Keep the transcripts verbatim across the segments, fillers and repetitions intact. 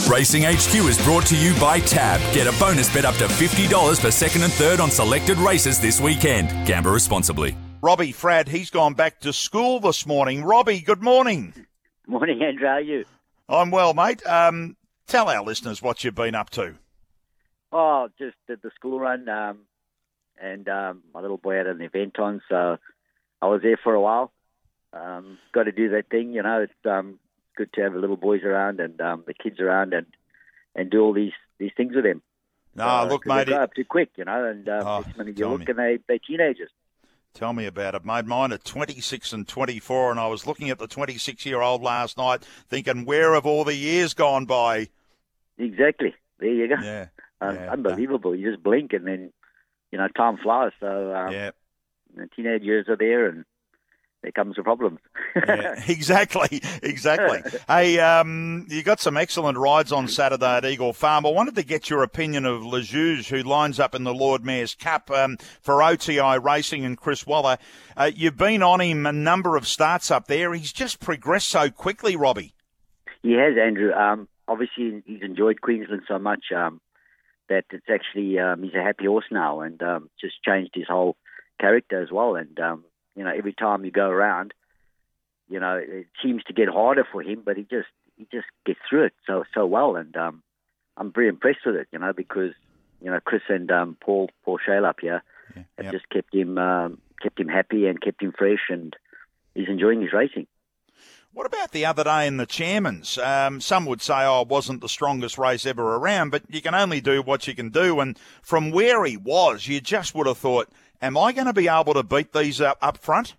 Racing H Q is brought to you by Tab. Get a bonus bet up to fifty dollars for second and third on selected races this weekend. Gamble responsibly. Robbie Fradd, he's gone back to school this morning. Robbie, good morning. Morning, Andrew. How are you? I'm well, mate. Um, tell our listeners what you've been up to. Oh, just did the school run, um, and um, my little boy had an event on, so I was there for a while. Um, got to do that thing, you know. It's um, good to have the little boys around and um, the kids around and, and do all these, these things with them. No, uh, look, they mate. grow It, up too quick, you know, and um, Oh, next minute tell you look me. and they, they're teenagers. Tell me about it, mate. Mine are twenty-six and twenty-four, and I was looking at the twenty-six-year-old last night thinking, where have all the years gone by? Exactly. There you go. Yeah. Um, yeah. unbelievable. You just blink and then, you know, time flies. So um, Yeah. the teenage years are there and there comes the problems. Yeah, exactly, exactly. Hey, um, you got some excellent rides on Saturday at Eagle Farm. I wanted to get your opinion of LeJuge, who lines up in the Lord Mayor's Cup um, for O T I Racing and Chris Waller. Uh, you've been on him a number of starts up there. He's just progressed so quickly, Robbie. He has, Andrew. Um, obviously, he's enjoyed Queensland so much um, that it's actually, um, he's a happy horse now and um, just changed his whole character as well. And, um, you know, every time you go around, you know, it seems to get harder for him, but he just he just gets through it so so well. And um, I'm very impressed with it, you know, because, you know, Chris and um, Paul, Paul Shale up here Yeah, have yep. just kept him, um, kept him happy and kept him fresh, and he's enjoying his racing. What about the other day in the Chairman's? Um, some would say, oh, it wasn't the strongest race ever around, but you can only do what you can do. And from where he was, you just would have thought, am I going to be able to beat these up, up front?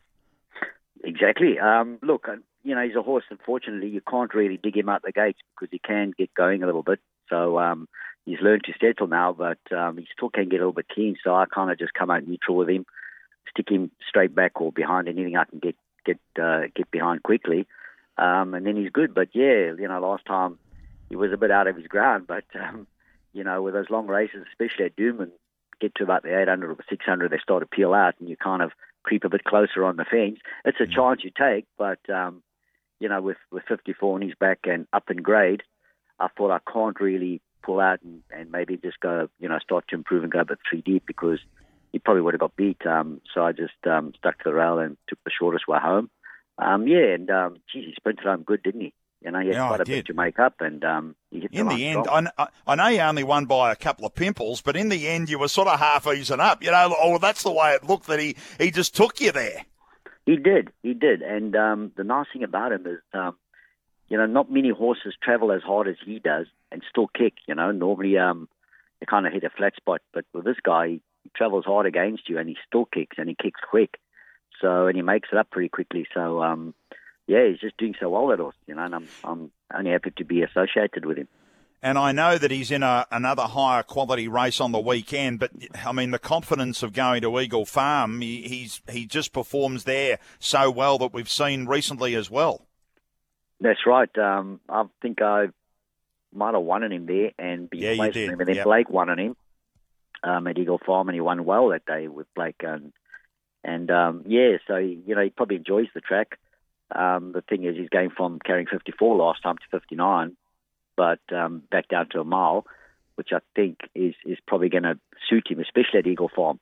Exactly. Um, look, uh, you know, he's a horse, unfortunately, you can't really dig him out the gates because he can get going a little bit. So um, he's learned to settle now, but um, he still can get a little bit keen. So I kind of just come out neutral with him, stick him straight back or behind anything I can get get uh, get behind quickly. Um, and then he's good. But, yeah, you know, last time he was a bit out of his ground. But, um, you know, with those long races, especially at Doom, and get to about the eight hundred or six hundred, they start to peel out and you kind of creep a bit closer on the fence. It's a chance you take, but, um, you know, with, with fifty-four on his back and up in grade, I thought I can't really pull out and, and maybe just go, you know, start to improve and go a bit three deep because he probably would have got beat. Um, so I just um, stuck to the rail and took the shortest way home. Um, yeah, and, um, geez, he sprinted home good, didn't he? You know, he had Yeah, quite I a bit did. to make up, and um, he hit In the, the line end, strong. I, I know you only won by a couple of pimples, but in the end, you were sort of half easing up. You know, oh, that's the way it looked, that he, he just took you there. He did, he did. And um, the nice thing about him is, um, you know, not many horses travel as hard as he does and still kick, you know. Normally um, they kind of hit a flat spot, but with this guy, he, he travels hard against you and he still kicks, and he kicks quick. So, and he makes it up pretty quickly. So, um, yeah, he's just doing so well, that horse, you know, and I'm, I'm only happy to be associated with him. And I know that he's in a, another higher quality race on the weekend, but, I mean, the confidence of going to Eagle Farm, he, he's he just performs there so well that we've seen recently as well. That's right. Um, I think I might have won on him there and been Yeah, you placed did. on him, and then Yep. Blake won on him um, at Eagle Farm, and he won well that day with Blake. And, and um, yeah, so, you know, he probably enjoys the track. Um, the thing is, he's going from carrying fifty-four last time to fifty-nine, but um, back down to a mile, which I think is, is probably going to suit him, especially at Eagle Farm,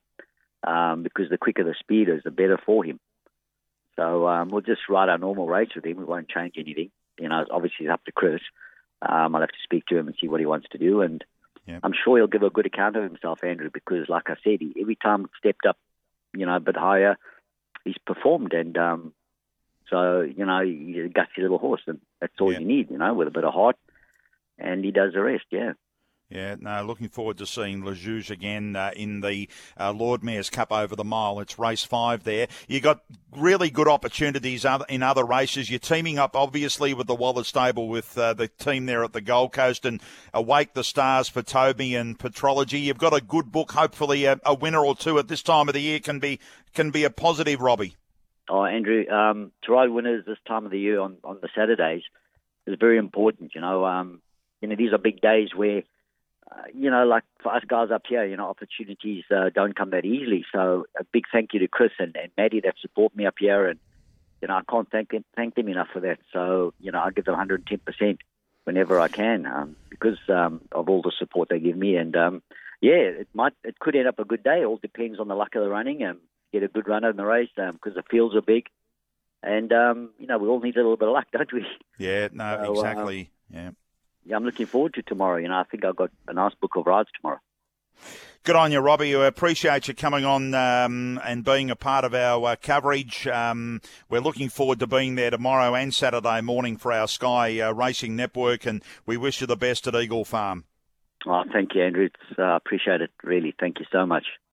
um, because the quicker the speed is, the better for him. So um, we'll just ride our normal race with him. We won't change anything. You know, obviously it's up to Chris. Um, I'll have to speak to him and see what he wants to do. And Yep. I'm sure he'll give a good account of himself, Andrew, because like I said, he, every time he stepped up, you know, a bit higher, he's performed. And um, so, you know, he's a gutsy little horse, and that's all Yeah. you need, you know, with a bit of heart. And he does the rest, yeah. Yeah, no, looking forward to seeing LeJuge again uh, in the uh, Lord Mayor's Cup over the mile. It's race five there. You got really good opportunities other, in other races. You're teaming up, obviously, with the Waller stable with uh, the team there at the Gold Coast, and Awake the Stars for Toby and Petrology. You've got a good book. Hopefully a, a winner or two at this time of the year can be can be a positive, Robbie. Oh, Andrew, um, to ride winners this time of the year on, on the Saturdays is very important, you know. Um, you know, these are big days where, Uh, you know, like for us guys up here, you know, opportunities uh, don't come that easily. So a big thank you to Chris and, and Maddie that support me up here. And, you know, I can't thank them, thank them enough for that. So, you know, I give them one hundred ten percent whenever I can um, because um, of all the support they give me. And um, yeah, it might, it could end up a good day. It all depends on the luck of the running and get a good runner in the race because um, the fields are big. And um, you know, we all need a little bit of luck, don't we? Yeah, no, so, exactly. Um, yeah. Yeah, I'm looking forward to tomorrow. You know, I think I've got a nice book of rides tomorrow. Good on you, Robbie. We appreciate you coming on um, and being a part of our uh, coverage. Um, we're looking forward to being there tomorrow and Saturday morning for our Sky uh, Racing Network, and we wish you the best at Eagle Farm. Oh, thank you, Andrew. I uh, appreciate it, really. Thank you so much.